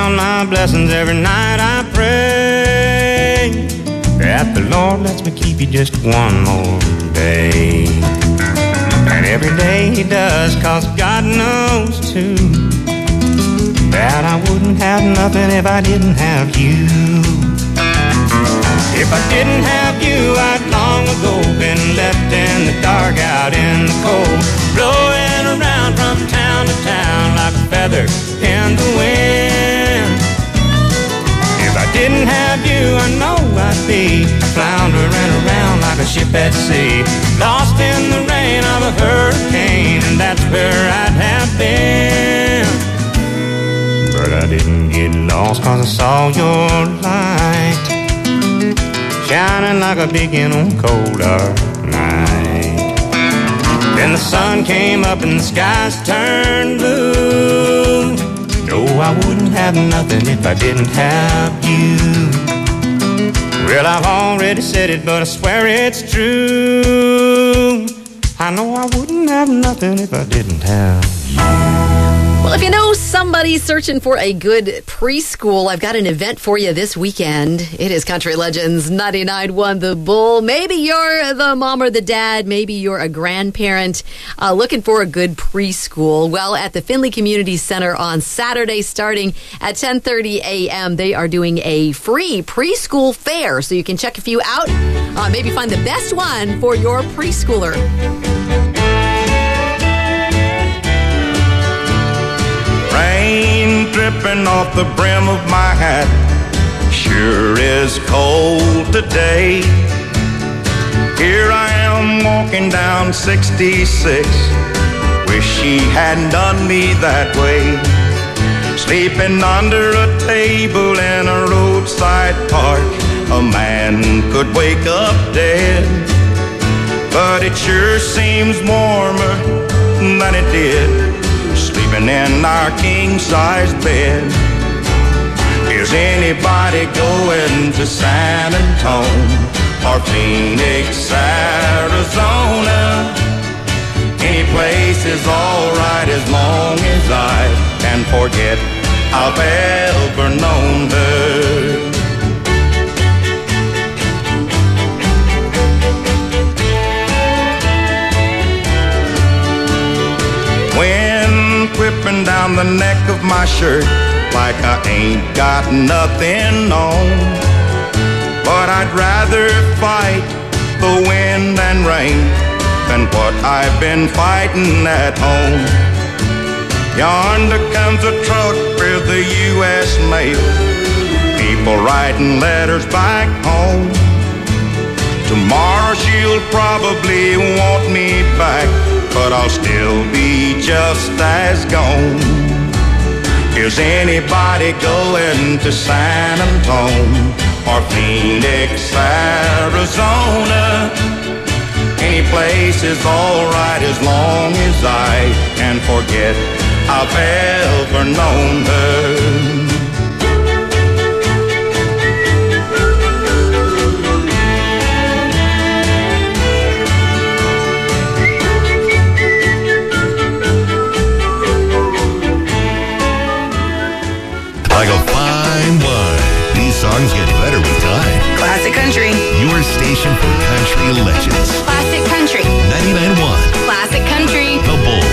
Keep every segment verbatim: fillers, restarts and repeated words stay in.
count my blessings every night. I pray that the Lord lets me keep you just one more day. And every day He does, 'cause God knows too that I wouldn't have nothing if I didn't have you. If I didn't have you, I'd long ago been left in the dark, out in the cold, blowing around from town to town like a feather in the wind. If I didn't have you, I know I'd be floundering around like a ship at sea, lost in the rain of a hurricane, and that's where I'd have been. But I didn't get lost 'cause I saw your light shining like a beacon on a cold dark night. Then the sun came up and the skies turned blue. No, I wouldn't have nothing if I didn't have you. Well, I've already said it, but I swear it's true. I know I wouldn't have nothing if I didn't have you. Well, if you know somebody searching for a good preschool, I've got an event for you this weekend. It is Country Legends ninety-nine point one The Bull. Maybe you're the mom or the dad. Maybe you're a grandparent uh, looking for a good preschool. Well, at the Findlay Community Center on Saturday, starting at ten thirty a.m., they are doing a free preschool fair. So you can check a few out. Uh, maybe find the best one for your preschooler. Rain dripping off the brim of my hat, sure is cold today. Here I am walking down sixty-six, wish she hadn't done me that way. Sleeping under a table in a roadside park, a man could wake up dead. But it sure seems warmer than it did sleeping in our king-size bed. Is anybody going to San Antonio or Phoenix, Arizona? Any place is alright as long as I can forget I've ever known her. Whipping down the neck of my shirt like I ain't got nothing on. But I'd rather fight the wind and rain than what I've been fighting at home. Yonder comes a truck with the U S mail, people writing letters back home. Tomorrow she'll probably want me back, but I'll still be just as gone. Is anybody going to San Antonio or Phoenix, Arizona? Any place is alright as long as I can forget I've ever known her. Like a fine wine, these songs get better with time. Classic Country. Your station for country legends. Classic Country. ninety-nine point one. Classic Country. The Bull.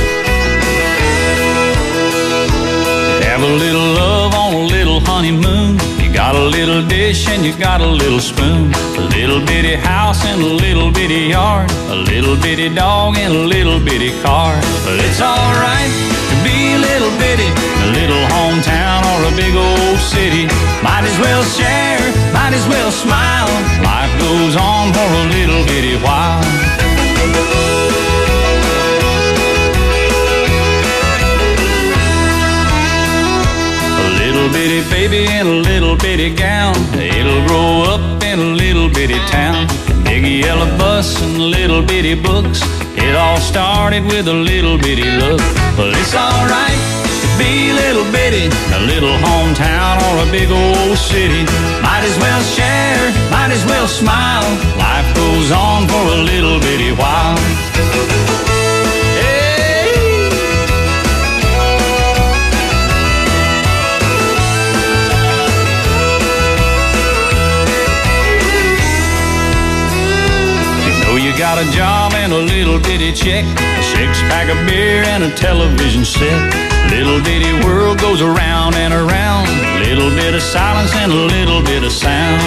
Have a little love on a little honeymoon. You got a little dish and you got a little spoon. A little bitty house and a little bitty yard. A little bitty dog and a little bitty car. But it's alright to be a little bitty, a little hometown or a big old city. Might as well share, might as well smile. Life goes on for a little bitty while. A little bitty baby in a little bitty gown, it'll grow up in a little bitty town. Big yellow bus and little bitty books, it all started with a little bitty look. Well, it's alright to be a little bitty, a little hometown or a big old city. Might as well share, might as well smile. Life goes on for a little bitty while. and a little bitty check, a six-pack of beer and a television set. Little bitty world goes around and around, a little bit of silence and a little bit of sound.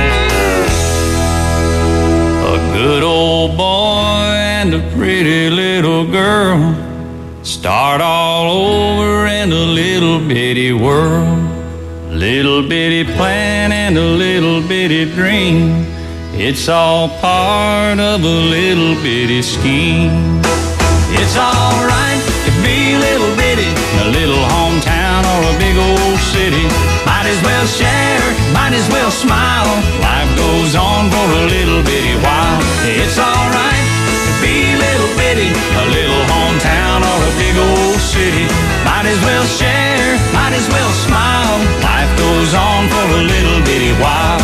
A good old boy and a pretty little girl start all over in a little bitty world. Little bitty plan and a little bitty dream, it's all part of a little bitty scheme. It's alright to be little bitty in a little hometown or a big old city. Might as well share, might as well smile. Life goes on for a little bitty while. It's alright to be little bitty in a little hometown or a big old city. Might as well share, might as well smile. Life goes on for a little bitty while.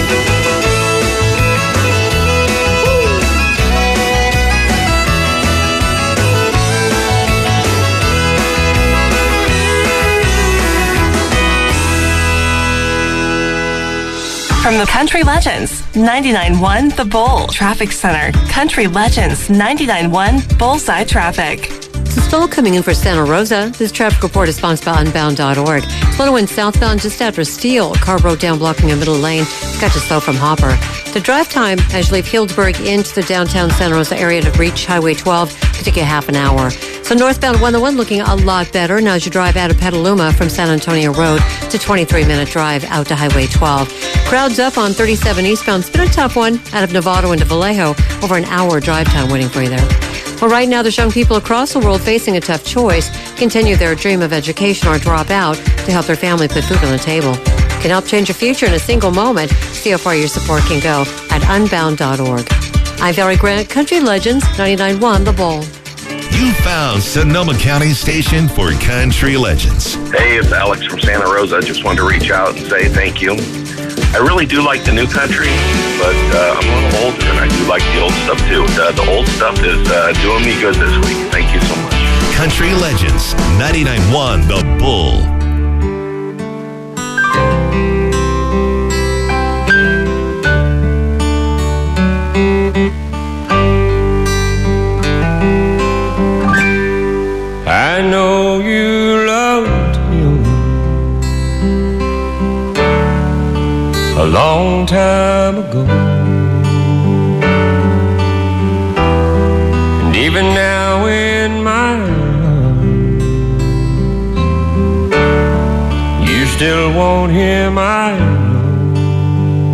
From the Country Legends, ninety-nine point one The Bull Traffic Center. Country Legends, ninety-nine point one Bullseye Traffic. It's slow coming in for Santa Rosa. This traffic report is sponsored by unbound dot org. It's one oh one southbound just after Steele. A car broke down blocking a middle lane. It's got you slow from Hopper. The drive time as you leave Healdsburg into the downtown Santa Rosa area to reach Highway twelve could take you half an hour. So northbound one oh one looking a lot better now as you drive out of Petaluma from San Antonio Road. It's a twenty-three minute drive out to Highway twelve. Crowds up on thirty-seven eastbound. It's been a tough one out of Novato into Vallejo. Over an hour drive time waiting for you there. Well, right now, there's young people across the world facing a tough choice. Continue their dream of education or drop out to help their family put food on the table. Can help change your future in a single moment. See how far your support can go at unbound dot org. I'm Valerie Grant, Country Legends, ninety-nine point one The Bull. You found Sonoma County's station for Country Legends. Hey, it's Alex from Santa Rosa. I just wanted to reach out and say thank you. I really do like the new country, but uh, I'm a little older and I do like the old stuff too. Uh, the old stuff is uh, doing me good this week. Thank you so much. Country Legends, ninety-nine point one The Bull. I know you loved him a long time ago, and even now in my arms, you still want him, I know.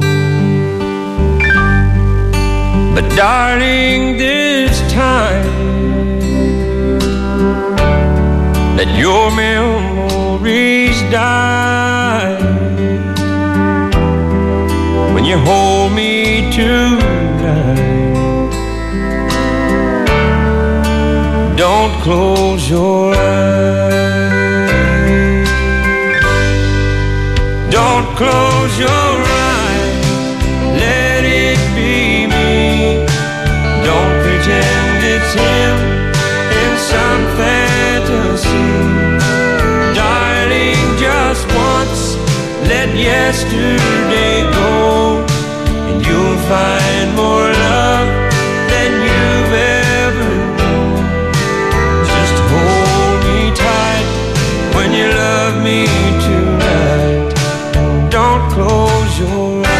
But darling, this time let your memories die. When you hold me tonight, don't close your eyes. Don't close your eyes, let it be me. Don't pretend it's him in some fantasy. Darling, just once, let yesterday go, and you'll find more love than you've ever known. Just hold me tight when you love me tonight. Don't close your eyes.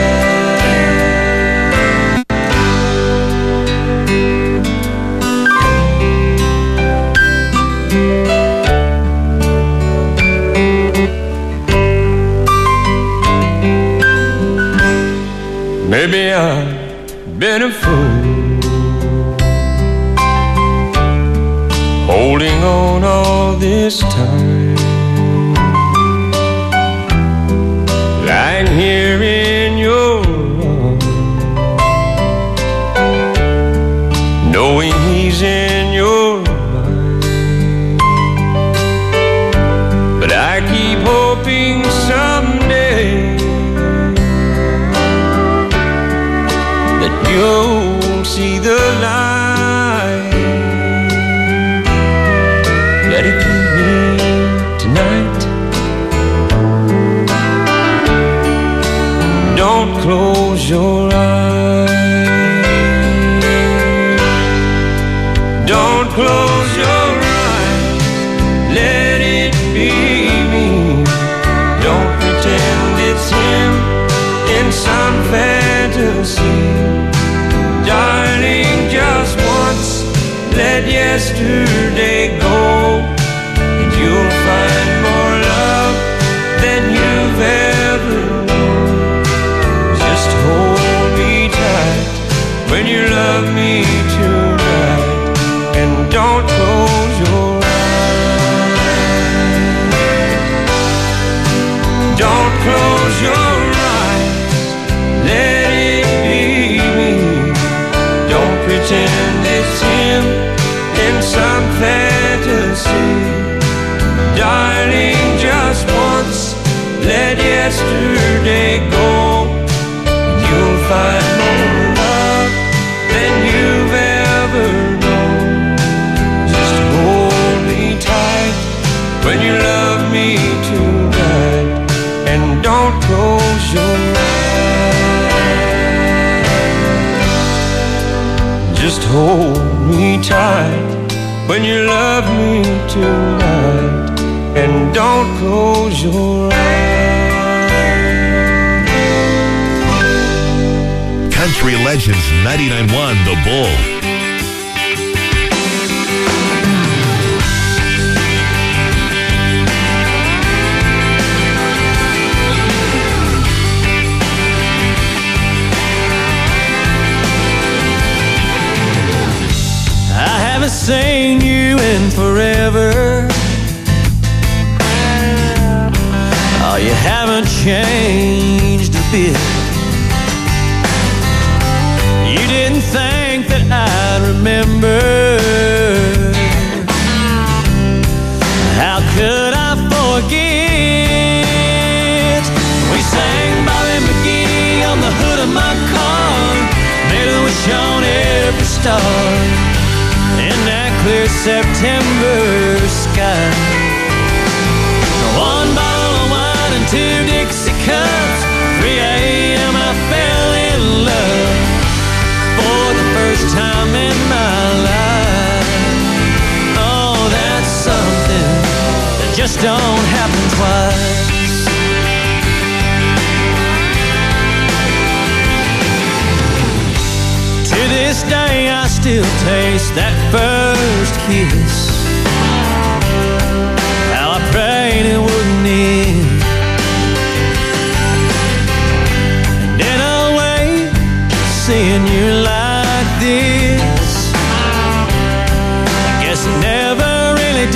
Maybe I've been a fool, holding on all this time, lying here in your arms, knowing he's in your mind. But I keep hoping someday you'll see the light. Let it be me tonight. Don't close your eyes. Don't close your eyes, let it be me. Don't pretend it's him in some fantasy. Darling, just once, let yesterday go, and you'll find more love than you've ever known. Just hold me tight when you love me tonight, and don't close your eyes. Don't close your eyes, let it be me. Don't pretend it's him in some fantasy. Darling, just once, let yesterday go, and you'll find more love than you've ever known. Just hold me tight when you love me tonight, and don't close your eyes. Just hold me tight when you love me tonight, and don't close your eyes. Country Legends ninety-nine point one The Bull. I haven't seen you in forever. Oh, you haven't changed a bit. You didn't think that I'd remember. How could I forget? We sang Bobby McGee on the hood of my car, made a wish on every star in that clear September sky. One bottle of wine and two Dixie cups. three a.m. I fell in love for the first time in my life. Oh, that's something that just don't happen twice. To this day I still taste that first kiss. How I prayed it wouldn't end. And in a way, seeing you like this, I guess it never really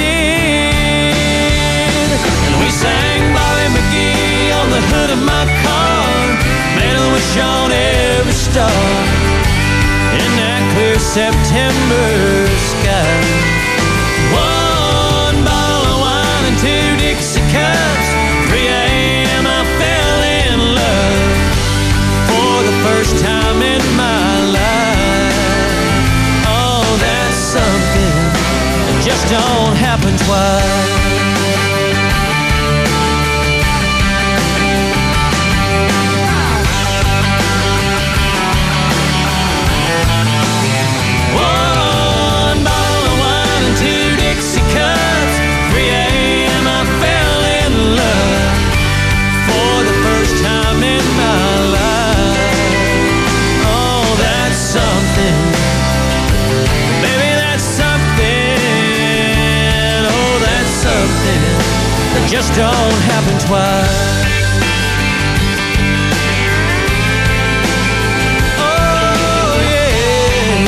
did. And we sang Bobby McGee on the hood of my car, made a wish on every star in that clear September sky. One bottle of wine and two Dixie cups. three a.m. I fell in love for the first time in my life. Oh, that's something that just don't happen twice. Just don't happen twice. Oh, yeah.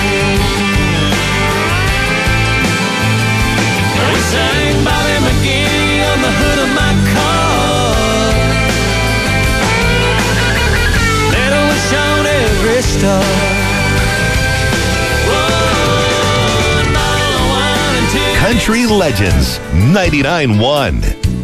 We sang Bobby McGee on the hood of my car, made a wish on every star. Country Legends ninety-nine point one.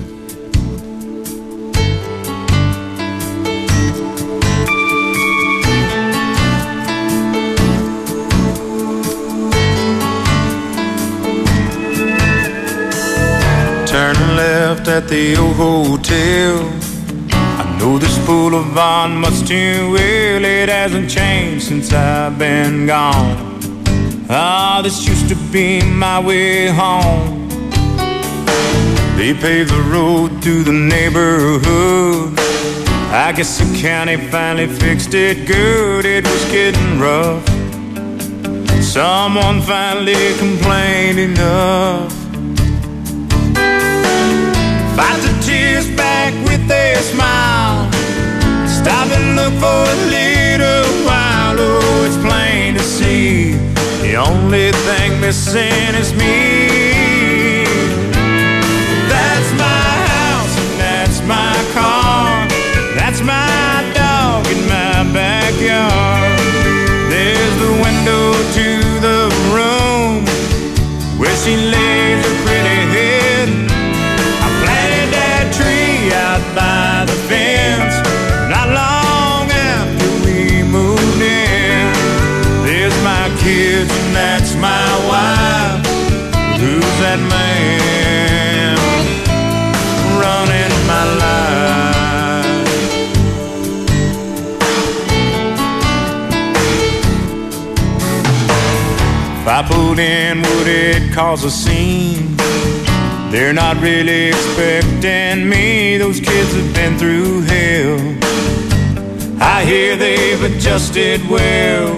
Turn left at the old hotel. I know this boulevard much too well. It hasn't changed since I've been gone. Ah, this used to be my way home. They paved the road through the neighborhood. I guess the county finally fixed it good. It was getting rough. Someone finally complained enough. Fight the tears back with a smile. Stop and look for a little while. Oh, it's plain to see the only thing missing is me. That's my house and that's my car. That's my dog in my backyard. There's the window to the room where she lays her pretty head. I planted that tree out by the fence not long after we moved in. There's my kids and that's my wife. Who's that man running my life? If I pulled in, would it cause a scene? They're not really expecting me. Those kids have been through hell. I hear they've adjusted well.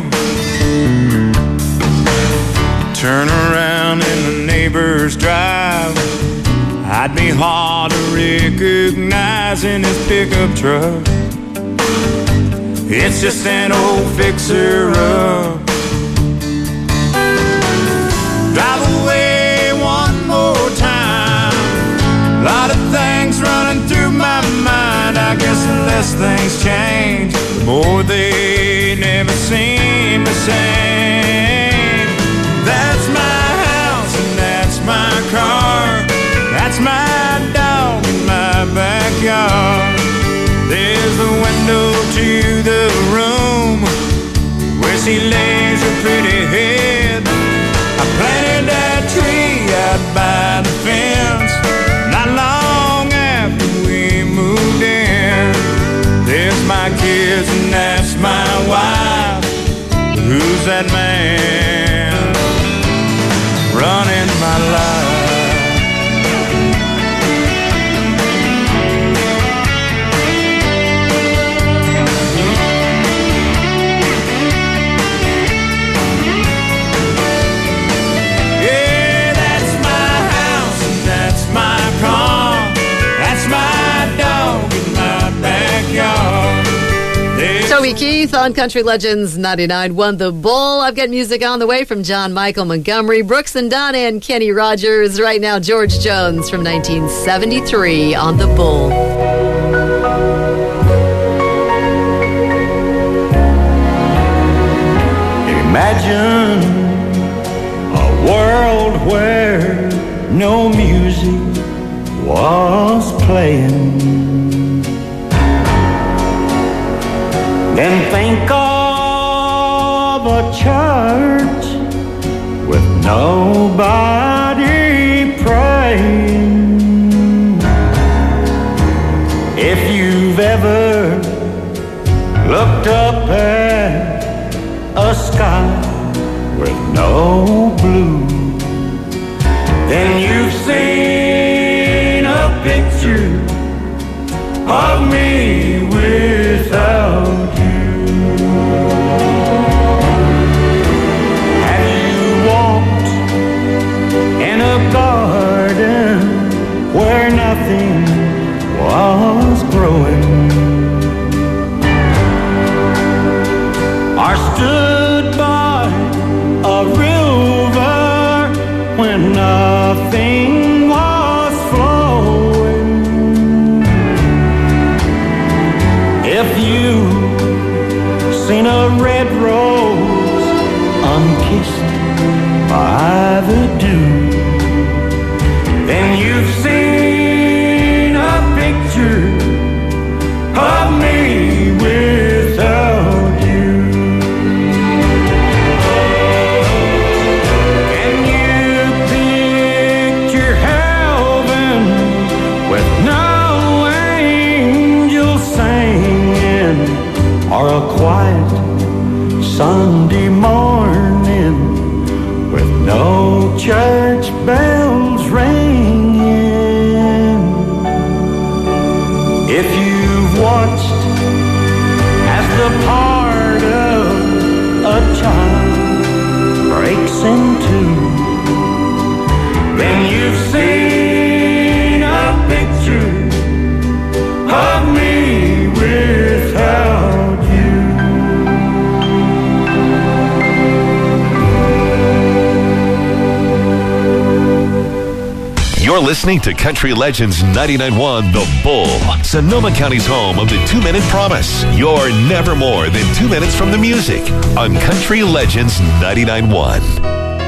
Turn around in the neighbor's drive. I'd be hard to recognize in his pickup truck. It's just an old fixer-up. Drive away one more time. A lot of things running through my mind. I guess the less things change, the more they never seem the same. That's my house and that's my car. That's my dog in my backyard. There's the window to the room where she lays her pretty head. I planted that tree out by the fence not long after we moved in. There's my kids and that's my wife. Who's that man running my life? Toby Keith on Country Legends ninety-nine point one The Bull. I've got music on the way from John Michael Montgomery, Brooks and Dunn, and Kenny Rogers. Right now, George Jones from nineteen seventy-three on The Bull. Imagine a world where no music was playing. Then think of a church with nobody praying. If you've ever looked up at a sky with no blue, then you've seen a picture of me without you. Have you walked in a garden where nothing was growing? Or stood by a river when nothing was flowing? church bells ringing. If you've watched as the part of a child breaks in two, then you've seen a picture of me without you. You're listening to Country Legends ninety-nine point one The Bull, Sonoma County's home of the two-minute promise. You're never more than two minutes from the music on Country Legends ninety-nine point one.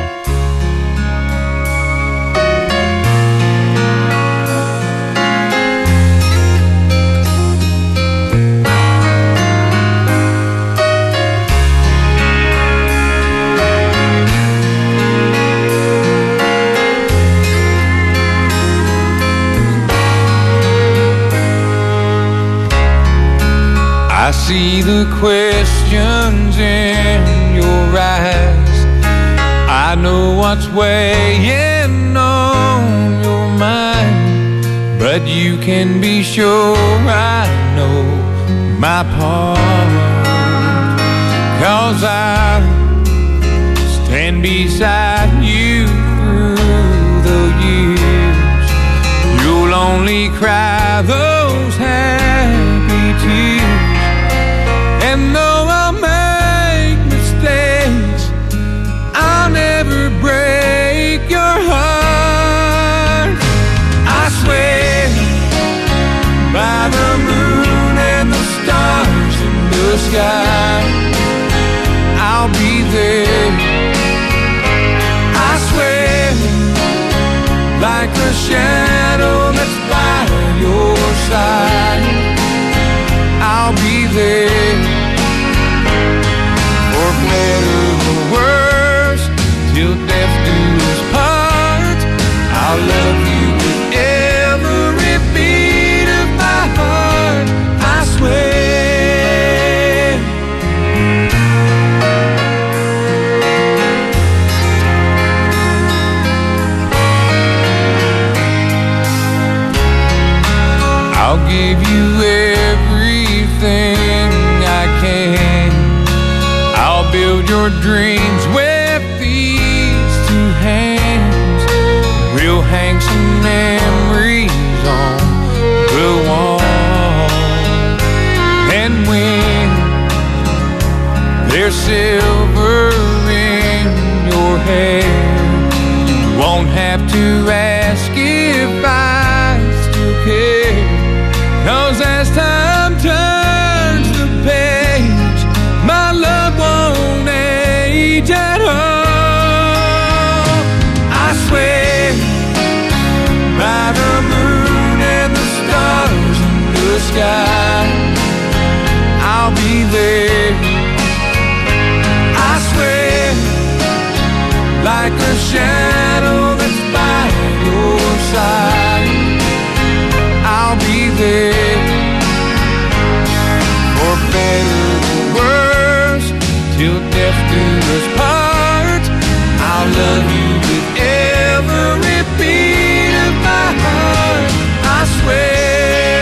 I see the questions in your eyes. I know what's weighing on your mind, but you can be sure I know my part. 'Cause I stand beside you through the years. You'll only cry those happy tears. And though I'll make mistakes, I'll never break your heart. I swear by the moon and the stars in the sky, I'll be there. I swear like a shadow that's by your side, I'll be there. For better or worse, till death do us part, I'll love you with every beat of my heart. I swear. I'll give you everything I can. I'll build your dreams with these two hands. We'll hang some memories on the wall. And when there's silver in your hair, you won't have to ask if I still care. 'Cause as time turns the page, my love won't age at all. I swear by the moon and the stars in the sky, I'll be there. I swear like a shadow that's by your side, I'll be there. For better or worse, till death do us part, I'll love you with every beat of my heart. I swear.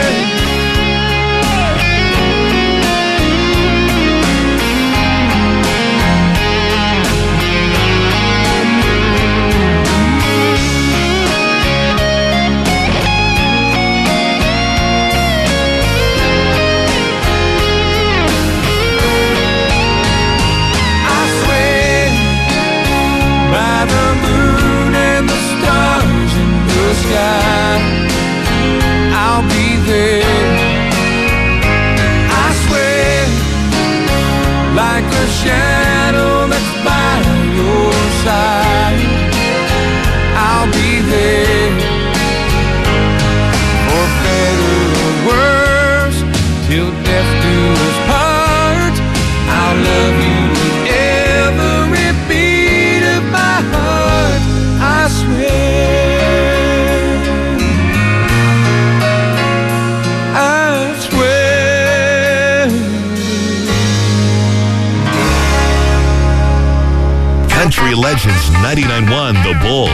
Legends ninety-nine point one The Bull.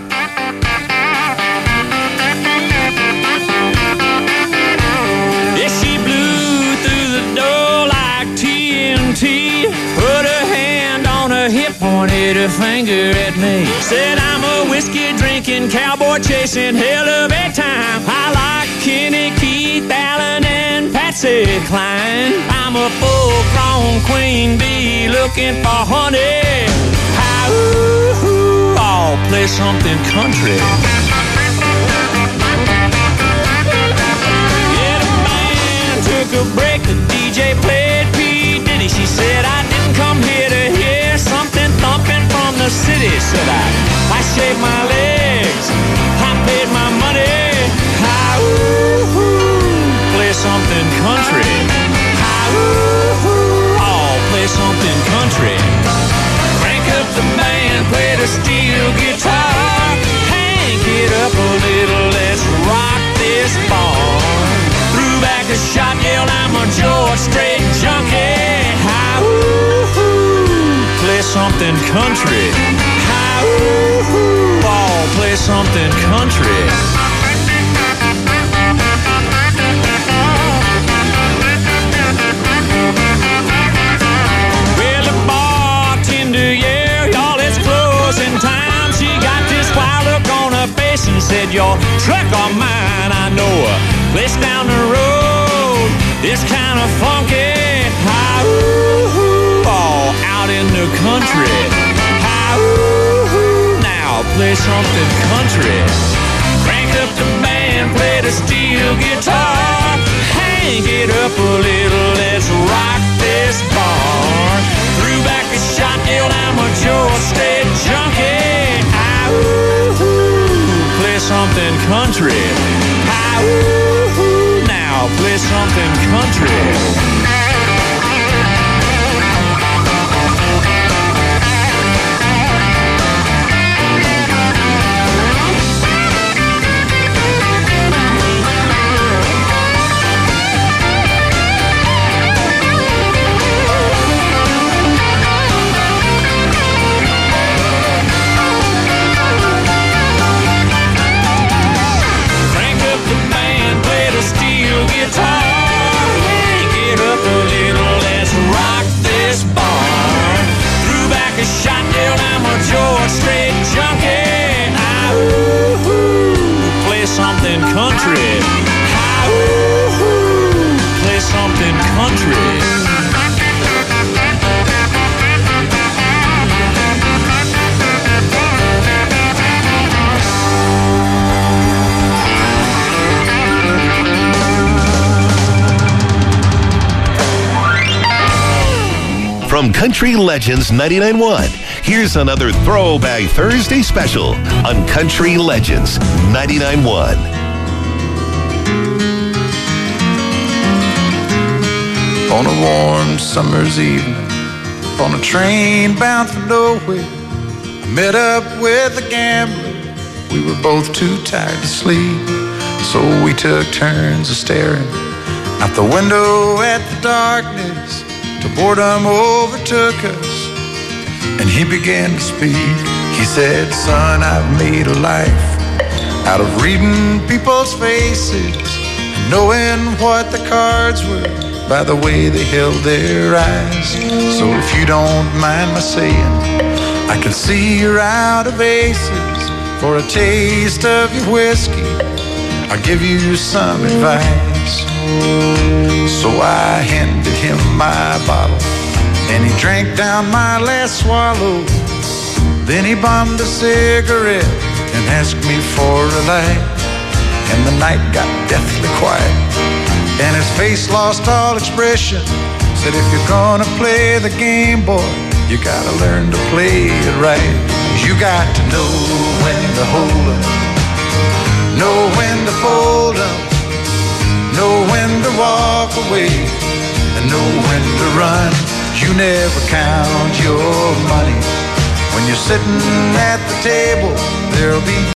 Yeah, she blew through the door like T N T. Put her hand on her hip, pointed her finger at me. Said I'm a whiskey drinking, cowboy chasing hell of a time. I like Kenny, Keith, Allen, and Patsy Cline. I'm a full-grown queen bee looking for honey. Hi, ooh, ooh, I'll play something country. Yeah, the band took a break, the D J played P. Diddy. She said I didn't come here to hear something thumping from the city. Said I, I shaved my legs, I paid my money. Hi, ooh, ooh, play something country. Hi, ooh, ooh, I'll play something country. Crank up the band, play the steel guitar. Hank it up a little, let's rock this bar. Threw back a shot, yelled I'm a George Strait junkie. Hi, ooh, ooh, play something country. Hi, ooh, ooh, I'll play something country. Well, the bartender, yeah, y'all, it's closing time. She got this wild look on her face and said, your truck or mine, I know a place down the road. It's kind of funky. Hi, ooh, ooh, all out in the country. Hi, ooh, ooh, now play something country. Crank up the band, play the steel guitar. Hang it up a little, let's rock this bar. Threw back a shot, yelled I'm a George Strait junkie. Hi, ooh, ooh, play something country. Hi, ooh, ooh, now play something country. Guitar, hang it up a little, let's rock this bar. Threw back a shot, yelled I'm a George Strait junkie. Hi, ooh, ooh, play something country. Hi, ooh, ooh, play something country. From Country Legends ninety-nine point one, here's another Throwback Thursday special on Country Legends ninety-nine point one. On a warm summer's evening, on a train bound for nowhere, I met up with a gambler. We were both too tired to sleep, so we took turns of staring out the window at the darkness. The boredom overtook us, and he began to speak. He said, son, I've made a life out of reading people's faces and knowing what the cards were by the way they held their eyes. So if you don't mind my saying, I can see you're out of aces. For a taste of your whiskey, I'll give you some advice. So I handed him my bottle, and he drank down my last swallow. Then he bummed a cigarette and asked me for a light. And the night got deathly quiet, and his face lost all expression. Said, if you're gonna play the game, boy, you gotta learn to play it right. You got to know when to hold up, know when to fold up, know when to walk away, and know when to run. You never count your money. When you're sitting at the table, there'll be